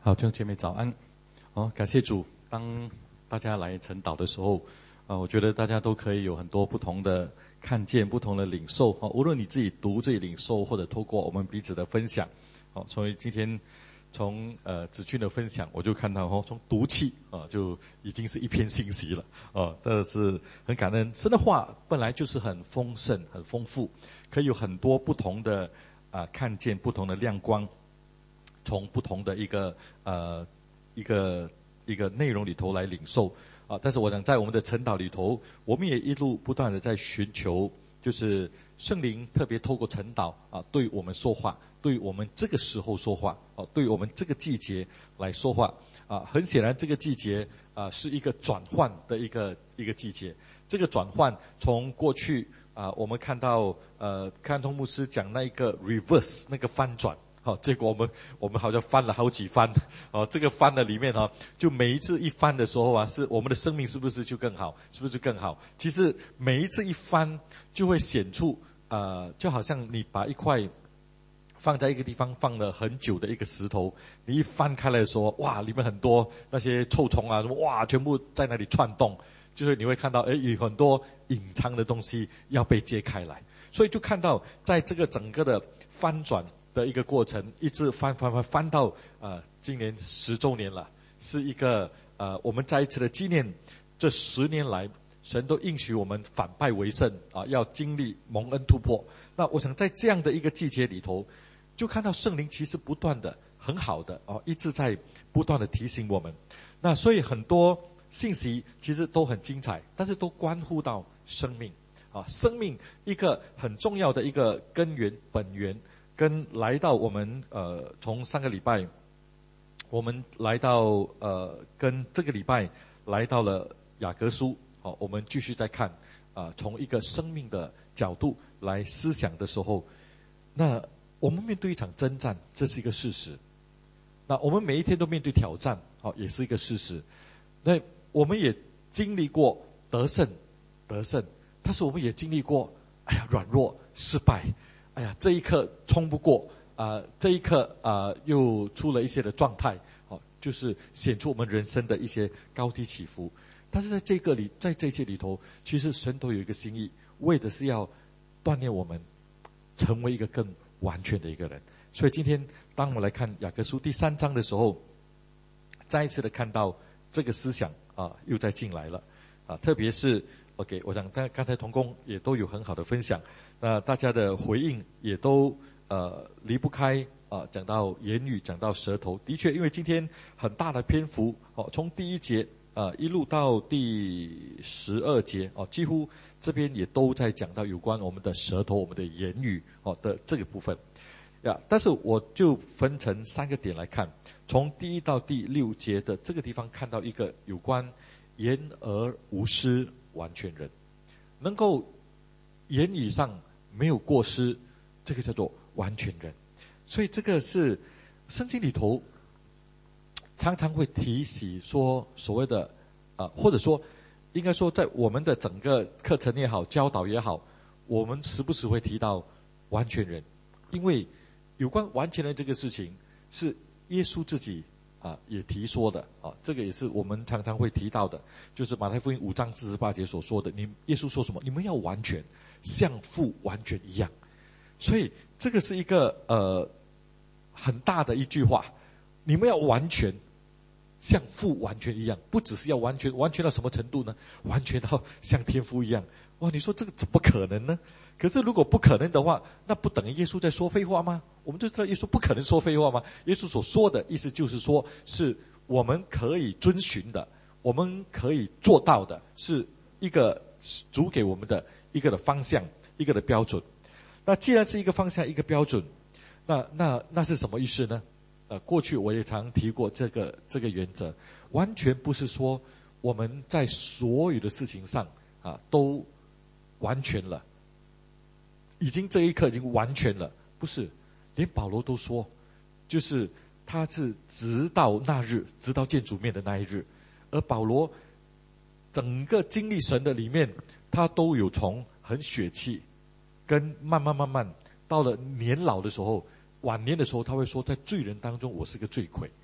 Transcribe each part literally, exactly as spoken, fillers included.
好，弟兄姐妹早安。哦，感谢主。当大家来晨祷的时候，啊，我觉得大家都可以有很多不同的看见，不同的领受。哦，无论你自己读这里领受，或者透过我们彼此的分享。哦，所以今天从呃子俊的分享，我就看到哦，从读气啊，就已经是一篇信息了。哦，这是很感恩。神的话本来就是很丰盛、很丰富，可以有很多不同的啊看见，不同的亮光。从不同的一个呃一个一个内容里头来领受啊，但是我想在我们的晨祷里头，我们也一路不断的在寻求，就是圣灵特别透过晨祷啊，对我们说话，对我们这个时候说话，啊，对我们这个季节来说话啊。很显然，这个季节啊是一个转换的一个一个季节。这个转换从过去啊，我们看到呃，看通牧师讲那一个 reverse 那个翻转。好，结果我们我们好像翻了好几番，哦，这个翻的里面哈，就每一次一翻的时候啊，是我们的生命是不是就更好？是不是就更好？其实每一次一翻，就会显出，呃，就好像你把一块放在一个地方放了很久的一个石头，你一翻开来的时候，哇，里面很多那些臭虫啊，哇，全部在那里窜动，就是你会看到，诶，有很多隐藏的东西要被揭开来，所以就看到在这个整个的翻转的一个过程，一直翻翻翻翻到呃今年十周年了，是一个呃我们再一次的纪念这十年来神都应许我们反败为胜啊，要经历蒙恩突破。那我想在这样的一个季节里头，就看到圣灵其实不断的很好的哦，一直在不断的提醒我们。那所以很多信息其实都很精彩，但是都关乎到生命啊，生命一个很重要的一个根源本源。跟来到我们呃，从上个礼拜，我们来到呃，跟这个礼拜来到了雅各书，好，我们继续再看啊、呃，从一个生命的角度来思想的时候，那我们面对一场征战，这是一个事实。那我们每一天都面对挑战，好，也是一个事实。那我们也经历过得胜，得胜，但是我们也经历过，哎呀，软弱，失败。哎呀，这一刻冲不过啊、呃！这一刻啊、呃，又出了一些的状态，好、哦，就是显出我们人生的一些高低起伏。但是在这个里，在这一切里头，其实神都有一个心意，为的是要锻炼我们，成为一个更完全的一个人。所以今天，当我们来看雅各书第三章的时候，再一次的看到这个思想啊，又再进来了啊，特别是 OK， 我想刚刚才同工也都有很好的分享。那大家的回应也都呃离不开啊，讲到言语，讲到舌头。的确，因为今天很大的篇幅哦，从第一节啊一路到第十二节哦，几乎这边也都在讲到有关我们的舌头、我们的言语哦的这个部分呀。但是我就分成三个点来看，从第一到第六节的这个地方看到一个有关言而无失完全人，能够言语上没有过失，这个叫做完全人。所以这个是圣经里头常常会提起说所谓的啊、呃，或者说应该说在我们的整个课程也好，教导也好，我们时不时会提到完全人，因为有关完全人这个事情是耶稣自己啊也提说的啊，这个也是我们常常会提到的，就是马太福音五章四十八节所说的，你耶稣说什么？你们要完全。像父完全一样，所以这个是一个呃很大的一句话，你们要完全像父完全一样，不只是要完全，完全到什么程度呢？完全到像天父一样。哇，你说这个怎么可能呢？可是如果不可能的话，那不等于耶稣在说废话吗？我们就知道耶稣不可能说废话吗？耶稣所说的意思就是说，是我们可以遵循的，我们可以做到的，是一个主给我们的一个的方向，一个的标准。那既然是一个方向，一个标准，那那那是什么意思呢？呃，过去我也常提过这个这个原则，完全不是说我们在所有的事情上啊都完全了，已经这一刻已经完全了，不是，连保罗都说，就是他是直到那日，直到见主面的那一日，而保罗整个经历神的里面。他都有从很血气，跟慢慢慢慢到了年老的时候，晚年的时候，他会说，在罪人当中，我是个罪魁。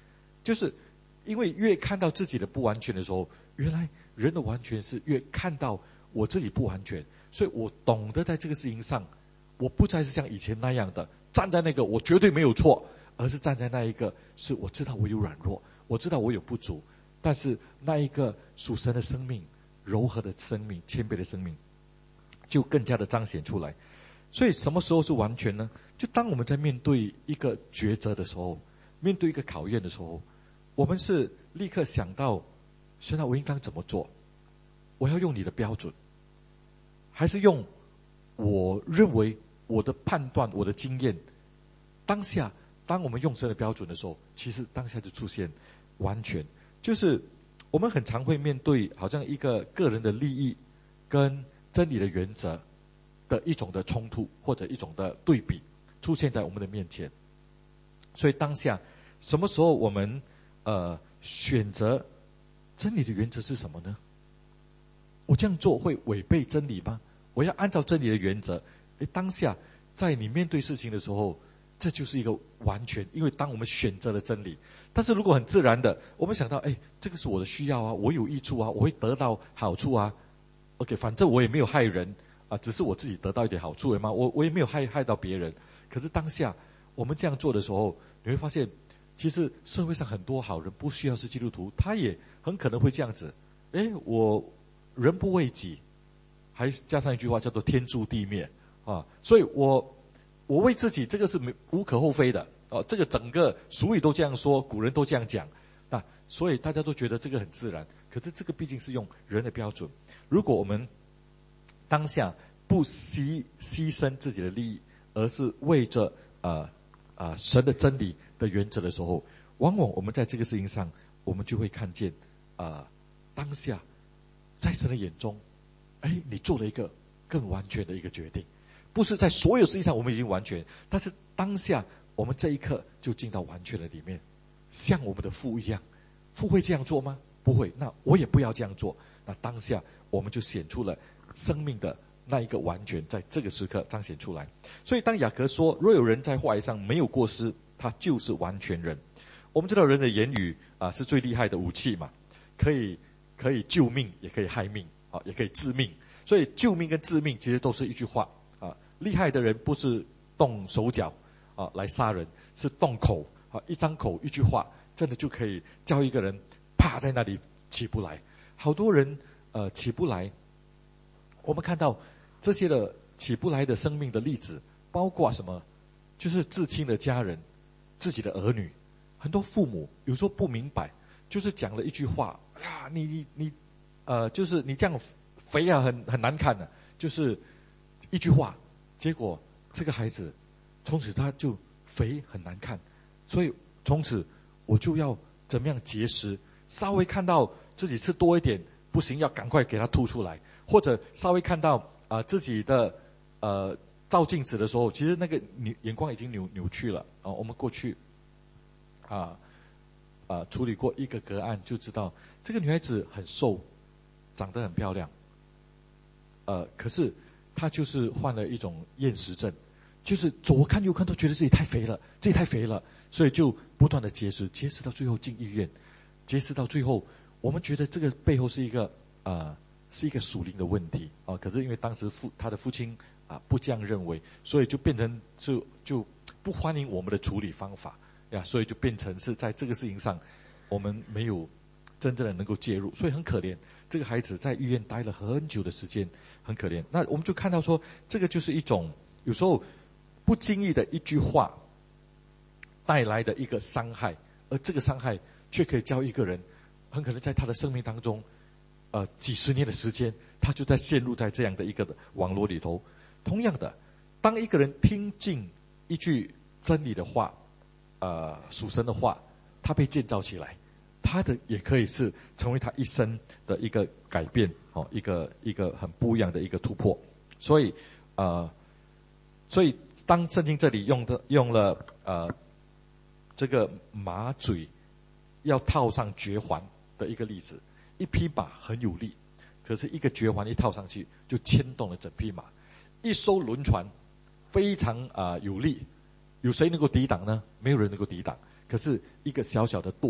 就是因为越看到自己的不完全的时候，原来人的完全是越看到我这里不完全，所以我懂得在这个事情上，我不再是像以前那样的站在那个我绝对没有错，而是站在那一个是我知道我有软弱，我知道我有不足，但是那一个属神的生命，柔和的生命，谦卑的生命，就更加的彰显出来。所以什么时候是完全呢？就当我们在面对一个抉择的时候，面对一个考验的时候，我们是立刻想到，神啊，我应当怎么做？我要用你的标准，还是用我认为我的判断、我的经验？当下，当我们用神的标准的时候，其实当下就出现完全。就是我们很常会面对好像一个个人的利益跟真理的原则的一种的冲突，或者一种的对比出现在我们的面前。所以当下什么时候我们呃选择真理的原则是什么呢？我这样做会违背真理吗？我要按照真理的原则。诶，当下在你面对事情的时候，这就是一个完全，因为当我们选择了真理。但是如果很自然的我们想到，诶，这个是我的需要啊，我有益处啊，我会得到好处啊， OK， 反正我也没有害人啊，只是我自己得到一点好处而已嘛，我我也没有害害到别人。可是当下我们这样做的时候，你会发现其实社会上很多好人不需要是基督徒，他也很可能会这样子。诶，我人不为己，还加上一句话叫做天诛地灭啊，所以我我为自己，这个是无可厚非的啊，这个整个俗语都这样说，古人都这样讲啊，所以大家都觉得这个很自然。可是这个毕竟是用人的标准，如果我们当下不牺牺牲自己的利益，而是为着呃呃神的真理的原则的时候，往往我们在这个事情上，我们就会看见啊、呃、当下在神的眼中，哎，你做了一个更完全的一个决定。不是在所有事情上我们已经完全，但是当下我们这一刻就进到完全的里面，像我们的父一样。父会这样做吗？不会，那我也不要这样做。那当下我们就显出了生命的那一个完全，在这个时刻彰显出来。所以当雅各说，若有人在话语上没有过失，他就是完全人。我们知道人的言语啊是最厉害的武器嘛，可以可以救命，也可以害命啊，也可以致命。所以救命跟致命其实都是一句话啊。厉害的人不是动手脚啊来杀人，是动口啊，一张口一句话，真的就可以叫一个人趴在那里起不来。好多人呃起不来，我们看到这些的起不来的生命的例子，包括什么？就是至亲的家人，自己的儿女，很多父母有时候不明白，就是讲了一句话，啊，你你你呃，就是你这样肥啊，很很难看的、啊，就是一句话。结果这个孩子从此他就肥很难看，所以从此我就要怎么样节食，稍微看到自己吃多一点不行，要赶快给他吐出来，或者稍微看到啊、呃、自己的呃照镜子的时候，其实那个扭眼光已经扭扭曲了啊、呃。我们过去啊啊、呃呃、处理过一个个案，就知道这个女孩子很瘦，长得很漂亮，呃可是他就是患了一种厌食症，就是左看右看都觉得自己太肥了，自己太肥了，所以就不断的节食，节食到最后进医院，节食到最后，我们觉得这个背后是一个啊、呃、是一个属灵的问题啊、呃。可是因为当时父他的父亲啊、呃、不这样认为，所以就变成就就不欢迎我们的处理方法呀，所以就变成是在这个事情上，我们没有真正的能够介入，所以很可怜。这个孩子在医院待了很久的时间，很可怜。那我们就看到说，这个就是一种有时候不经意的一句话带来的一个伤害，而这个伤害却可以教一个人，很可能在他的生命当中，呃，几十年的时间，他就在陷入在这样的一个网络里头。同样的，当一个人听进一句真理的话，呃，属神的话，他被建造起来。他的也可以是成为他一生的一个改变，哦，一个一个很不一样的一个突破。所以，呃，所以当圣经这里用的用了呃这个马嘴要套上绝环的一个例子，一匹马很有力，可是一个绝环一套上去就牵动了整匹马。一艘轮船非常啊、呃、有力，有谁能够抵挡呢？没有人能够抵挡。可是一个小小的舵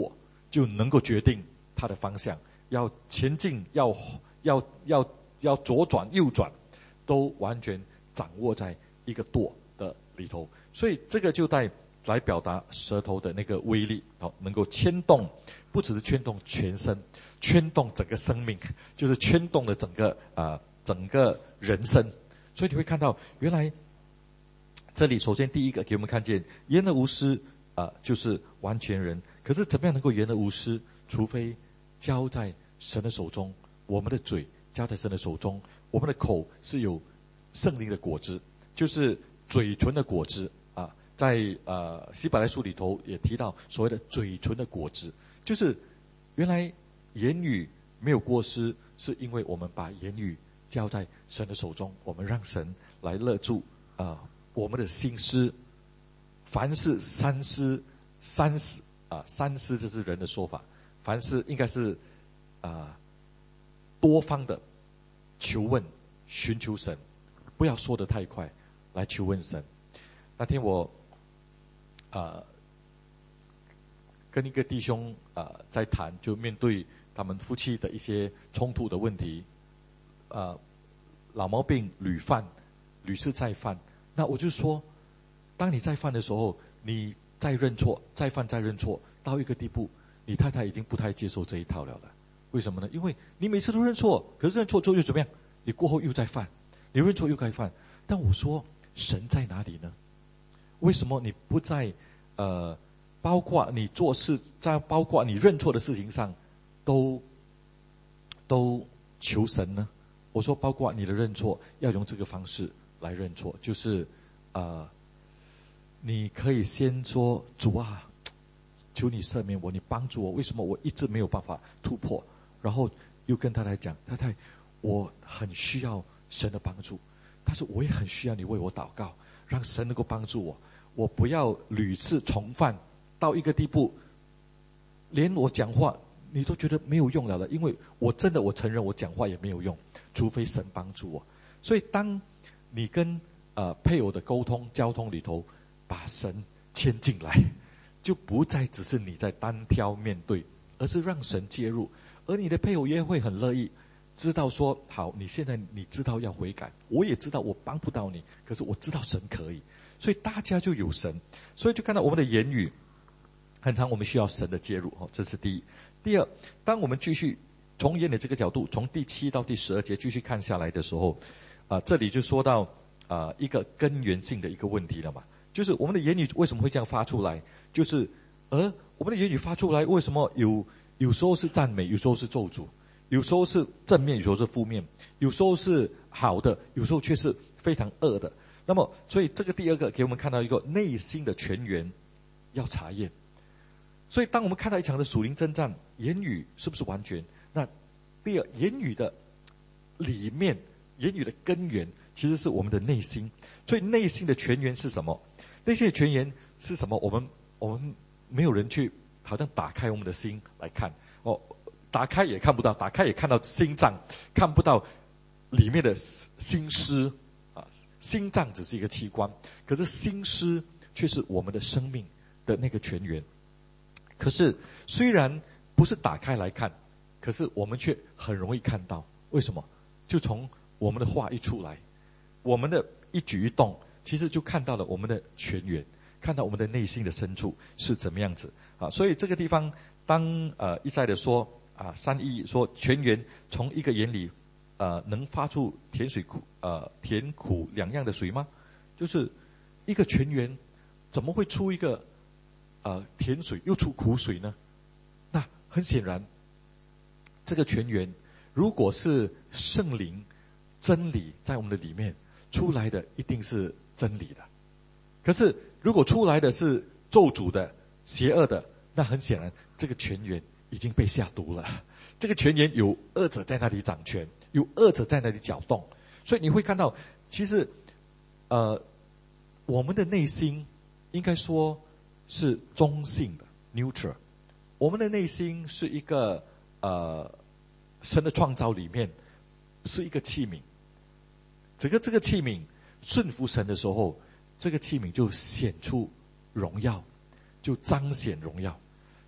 就能够决定它的方向，要前进，要要要要左转右转，都完全掌握在一个舵的里头。所以这个就带来表达舌头的那个威力，好，能够牵动，不只是牵动全身，牵动整个生命，就是牵动了整个啊、呃、整个人生。所以你会看到，原来这里首先第一个给我们看见言而无失啊、呃，就是完全人。可是怎么样能够言而无失？除非交在神的手中，我们的嘴交在神的手中，我们的口是有圣灵的果子，就是嘴唇的果子啊。在呃希伯来书里头也提到所谓的嘴唇的果子，就是原来言语没有过失，是因为我们把言语交在神的手中，我们让神来勒住啊、呃、我们的心思。凡事三思，三思啊，三思这是人的说法，凡事应该是啊、呃、多方的求问，寻求神，不要说得太快，来求问神。那天我啊、呃、跟一个弟兄啊、呃、在谈，就面对他们夫妻的一些冲突的问题，啊、呃、老毛病屡犯，屡次再犯。那我就说，当你再犯的时候，你再认错，再犯再认错，到一个地步，你太太已经不太接受这一套了了。为什么呢？因为你每次都认错，可是认错之后又怎么样？你过后又再犯，你认错又该犯。但我说，神在哪里呢？为什么你不在呃，包括你做事，在包括你认错的事情上，都都求神呢？我说，包括你的认错，要用这个方式来认错，就是呃，你可以先说主啊，求你赦免我，你帮助我，为什么我一直没有办法突破？然后又跟太太讲，太太，我很需要神的帮助，但是我也很需要你为我祷告，让神能够帮助我，我不要屡次重犯到一个地步，连我讲话你都觉得没有用了了，因为我真的我承认我讲话也没有用，除非神帮助我。所以当你跟呃配偶的沟通交通里头，把神牵进来，就不再只是你在单挑面对，而是让神介入，而你的配偶也会很乐意知道说，好，你现在你知道要悔改，我也知道我帮不到你，可是我知道神可以，所以大家就有神。所以就看到我们的言语很常我们需要神的介入，这是第一。第二，当我们继续从言的这个角度，从第七到第十二节继续看下来的时候，啊、呃，这里就说到啊、呃、一个根源性的一个问题了嘛，就是我们的言语为什么会这样发出来？就是而我们的言语发出来，为什么有有时候是赞美，有时候是咒诅，有时候是正面，有时候是负面，有时候是好的，有时候却是非常恶的。那么，所以这个第二个给我们看到一个内心的泉源要查验。所以当我们看到一场的属灵征战，言语是不是完全？那第二，言语的里面，言语的根源其实是我们的内心。所以内心的泉源是什么？内心的泉源是什么？我们我们没有人去好像打开我们的心来看哦，打开也看不到，打开也看到心脏，看不到里面的心思啊。心脏只是一个器官，可是心思却是我们的生命的那个泉源。可是虽然不是打开来看，可是我们却很容易看到。为什么？就从我们的话一出来，我们的一举一动，其实就看到了我们的泉源，看到我们的内心的深处是怎么样子啊。所以这个地方当呃一再的说啊，三一说泉源从一个眼里呃能发出甜水苦呃甜苦两样的水吗？就是一个泉源怎么会出一个呃甜水又出苦水呢？那很显然，这个泉源如果是圣灵真理在我们的里面出来的，一定是真理的。可是如果出来的是咒诅的、邪恶的，那很显然这个泉源已经被下毒了。这个泉源有恶者在那里掌权，有恶者在那里搅动，所以你会看到，其实呃我们的内心应该说是中性的 neutral。 我们的内心是一个呃神的创造里面是一个器皿，整个这个器皿顺服神的时候，这个器皿就显出荣耀，就彰显荣耀。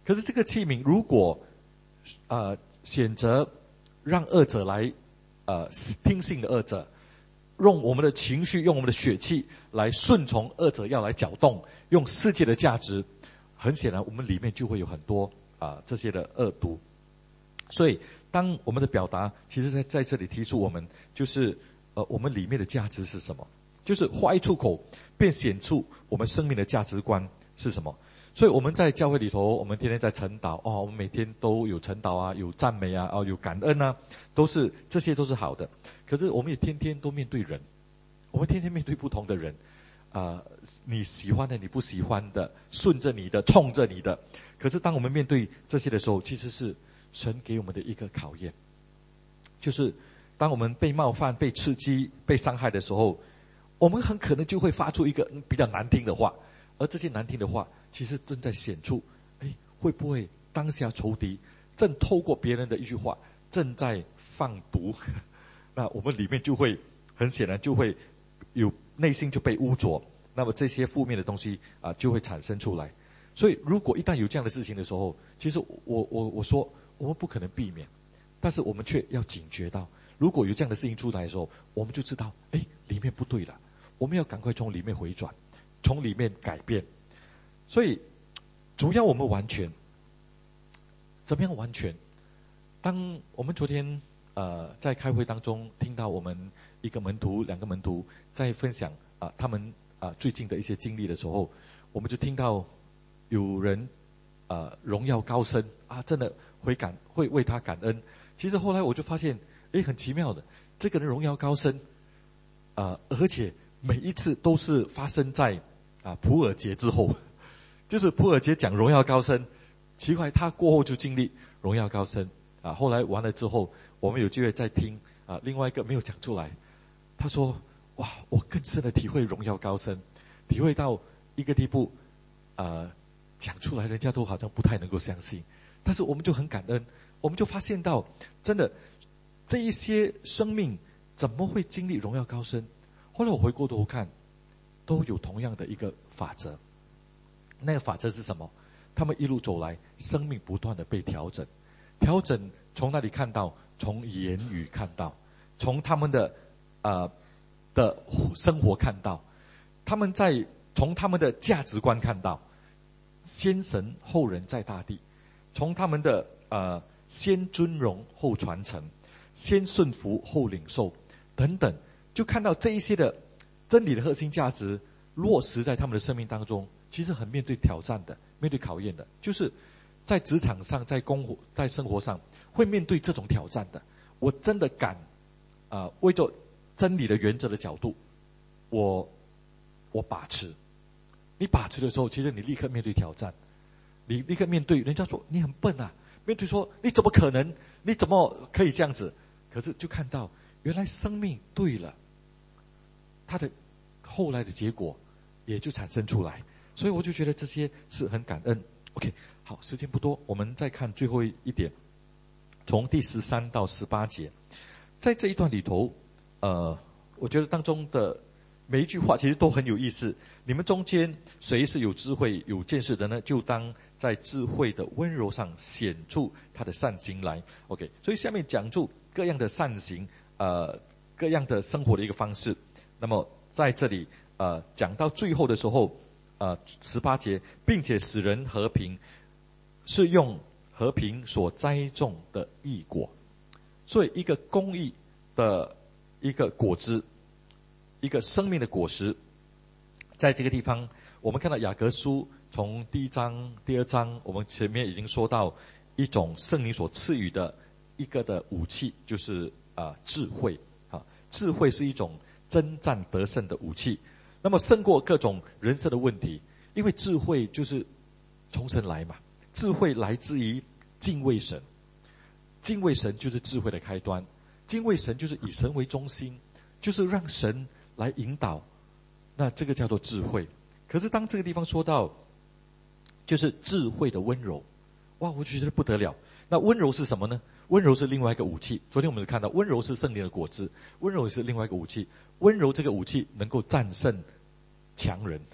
可是这个器皿如果呃选择让恶者来呃听信的恶者，用我们的情绪，用我们的血气来顺从恶者要来搅动，用世界的价值，很显然我们里面就会有很多啊、呃、这些的恶毒。所以当我们的表达其实在在这里提出我们就是呃我们里面的价值是什么，就是话一出口便显出我们生命的价值观是什么。所以我们在教会里头，我们天天在晨祷哦，我们每天都有晨祷啊，有赞美啊，哦有感恩啊，都是这些都是好的。可是我们也天天都面对人，我们天天面对不同的人啊、呃，你喜欢的，你不喜欢的，顺着你的，冲着你的。可是当我们面对这些的时候，其实是神给我们的一个考验，就是当我们被冒犯、被刺激、被伤害的时候，我们很可能就会发出一个比较难听的话，而这些难听的话其实正在显出，哎，会不会当下仇敌正透过别人的一句话正在放毒，那我们里面就会很显然就会有内心就被污浊，那么这些负面的东西啊就会产生出来。所以如果一旦有这样的事情的时候，其实我我我说我们不可能避免，但是我们却要警觉到，如果有这样的事情出来的时候，我们就知道，哎，里面不对了，我们要赶快从里面回转，从里面改变。所以主要我们完全怎么样完全？当我们昨天呃在开会当中听到我们一个门徒、两个门徒在分享啊、呃、他们啊、呃、最近的一些经历的时候，我们就听到有人呃荣耀高升啊，真的会感会为他感恩。其实后来我就发现，诶，很奇妙的，这个人荣耀高升啊、呃，而且每一次都是发生在啊、呃、普尔节之后。就是普尔节讲荣耀高升，奇怪他过后就经历荣耀高升啊。后来完了之后，我们有机会再听啊，另外一个没有讲出来，他说哇，我更深的体会荣耀高升，体会到一个地步，呃，讲出来人家都好像不太能够相信，但是我们就很感恩，我们就发现到真的这一些生命怎么会经历荣耀高升？后来我回过头看，都有同样的一个法则。那个法则是什么？他们一路走来，生命不断的被调整，调整从哪里看到？从言语看到，从他们的呃的生活看到，他们在从他们的价值观看到，先神后人在大地，从他们的呃先尊荣后传承，先顺服后领受等等，就看到这一些的真理的核心价值落实在他们的生命当中。其实很面对挑战的，面对考验的，就是在职场上，在工活，在生活上会面对这种挑战的。我真的敢啊、呃，为着真理的原则的角度，我我把持。你把持的时候，其实你立刻面对挑战，你立刻面对人家说你很笨啊，面对说你怎么可能，你怎么可以这样子？可是就看到原来生命对了，它的后来的结果也就产生出来。所以我就觉得这些是很感恩。OK， 好，时间不多，我们再看最后一点，从第十三到十八节，在这一段里头，呃，我觉得当中的每一句话其实都很有意思。你们中间谁是有智慧、有见识的呢？就当在智慧的温柔上显出他的善行来。OK， 所以下面讲述各样的善行，呃，各样的生活的一个方式。那么在这里，呃，讲到最后的时候。呃，十八节，并且使人和平，是用和平所栽种的义果。所以一个公义的一个果子，一个生命的果实，在这个地方，我们看到雅各书从第一章、第二章，我们前面已经说到一种圣灵所赐予的一个的武器，就是啊、呃、智慧啊，智慧是一种征战得胜的武器。那么胜过各种人生的问题，因为智慧就是从神来嘛，智慧来自于敬畏神，敬畏神就是智慧的开端，敬畏神就是以神为中心，就是让神来引导，那这个叫做智慧。可是当这个地方说到就是智慧的温柔，哇，我觉得不得了。那温柔是什么呢？温柔是另外一个武器。昨天我们看到温柔是圣灵的果子，温柔是另外一个武器。温柔这个武器能够战胜强人，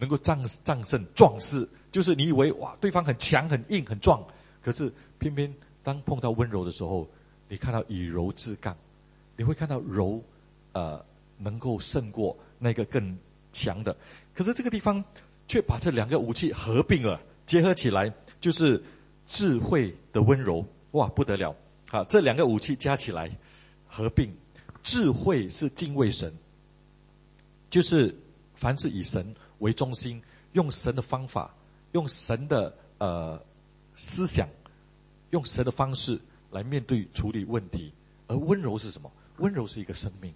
能够战战胜壮士，就是你以为哇对方很强很硬很壮，可是偏偏当碰到温柔的时候，你看到以柔制刚，你会看到柔呃能够胜过那个更强的。可是这个地方却把这两个武器合并了，结合起来，就是智慧的温柔。哇，不得了啊！这两个武器加起来合并，智慧是敬畏神，就是凡是以神为中心，用神的方法，用神的呃思想，用神的方式来面对处理问题。而温柔是什么？温柔是一个生命。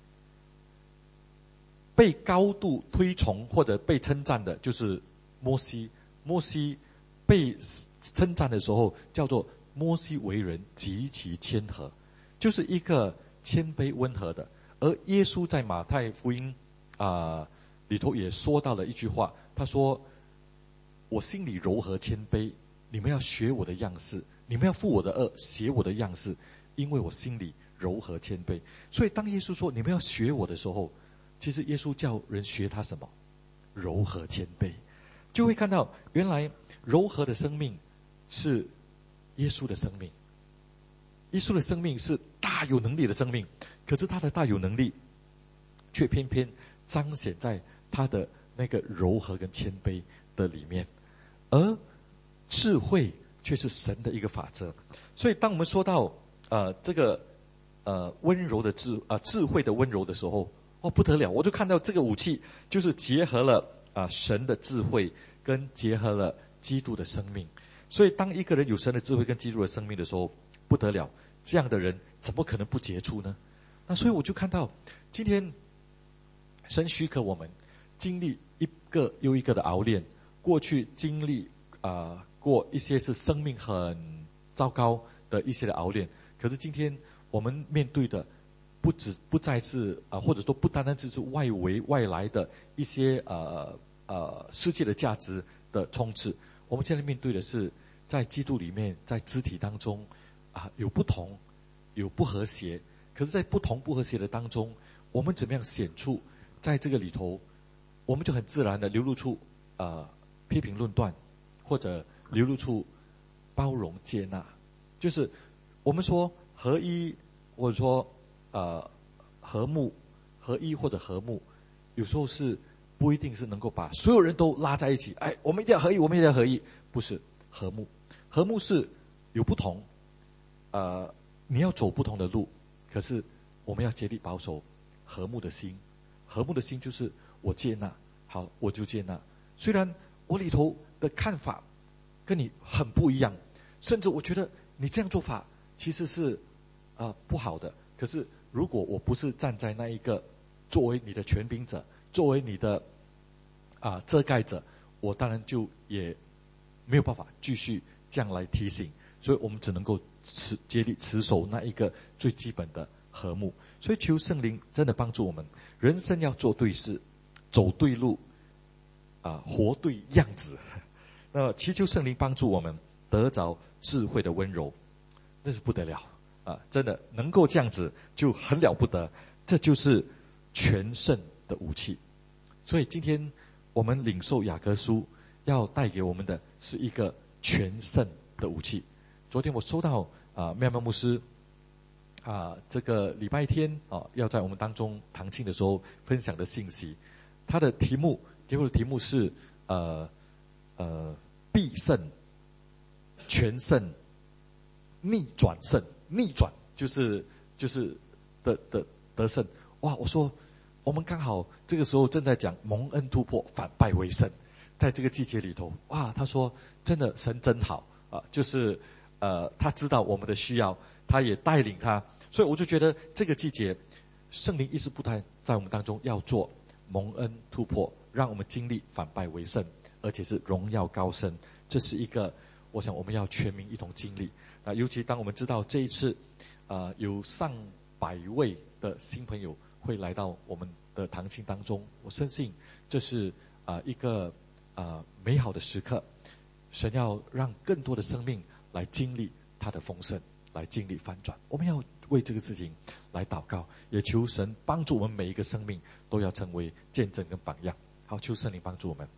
被高度推崇或者被称赞的就是摩西。摩西被称赞的时候叫做摩西为人极其谦和，就是一个谦卑温和的。而耶稣在马太福音啊、呃、里头也说到了一句话，他说我心里柔和谦卑，你们要学我的样式，你们要负我的恶，学我的样式，因为我心里柔和谦卑。所以当耶稣说你们要学我的时候，其实耶稣叫人学他什么？柔和谦卑。就会看到原来柔和的生命是耶稣的生命。耶稣的生命是大有能力的生命，可是他的大有能力却偏偏彰显在他的那个柔和跟谦卑的里面。而智慧却是神的一个法则。所以当我们说到呃这个呃温柔的智啊、呃、智慧的温柔的时候，哦不得了，我就看到这个武器就是结合了啊、呃、神的智慧跟结合了基督的生命。所以当一个人有神的智慧跟基督的生命的时候，不得了，这样的人怎么可能不杰出呢？那所以我就看到今天神许可我们经历一个又一个的熬炼，过去经历啊、呃、过一些是生命很糟糕的一些的熬炼，可是今天我们面对的不只不再是啊、呃，或者说不单单只是外围外来的一些呃呃世界的价值的冲刺，我们现在面对的是在基督里面，在肢体当中啊、呃、有不同，有不和谐，可是在不同不和谐的当中，我们怎么样显出在这个里头，我们就很自然的流露出呃批评论断，或者流露出包容接纳。就是我们说合一，或者说呃和睦，合一或者和睦，有时候是不一定是能够把所有人都拉在一起，哎，我们一定要合一，我们一定要合一。不是和睦，和睦是有不同，呃你要走不同的路，可是我们要竭力保守和睦的心。和睦的心就是我接纳，好，我就接纳。虽然我里头的看法跟你很不一样，甚至我觉得你这样做法其实是啊、呃、不好的，可是如果我不是站在那一个作为你的权柄者，作为你的啊、呃、遮盖者，我当然就也没有办法继续这样来提醒。所以我们只能够持竭力持守那一个最基本的和睦。所以求圣灵真的帮助我们，人生要做对事，走对路，啊，活对样子。那祈求圣灵帮助我们得着智慧的温柔，那是不得了啊！真的能够这样子就很了不得，这就是全胜的武器。所以今天我们领受雅各书要带给我们的是一个全胜的武器。昨天我收到啊妙妙牧师啊这个礼拜天啊要在我们当中堂庆的时候分享的信息，他的题目给我的题目是呃呃必胜、全胜、逆转胜。逆转就是就是的的得胜。哇！我说我们刚好这个时候正在讲蒙恩突破，反败为胜，在这个季节里头，哇！他说真的神真好啊，就是呃他知道我们的需要，他也带领他，所以我就觉得这个季节圣灵意识不断在我们当中要做蒙恩突破，让我们经历反败为胜，而且是荣耀高升。这是一个我想我们要全民一同经历啊！尤其当我们知道这一次呃有上百位的新朋友会来到我们的堂庆当中，我深信这是啊、呃、一个啊、呃、美好的时刻。神要让更多的生命来经历他的丰盛，来经历翻转。我们要为这个事情来祷告，也求神帮助我们每一个生命都要成为见证跟榜样。好，求圣灵帮助我们。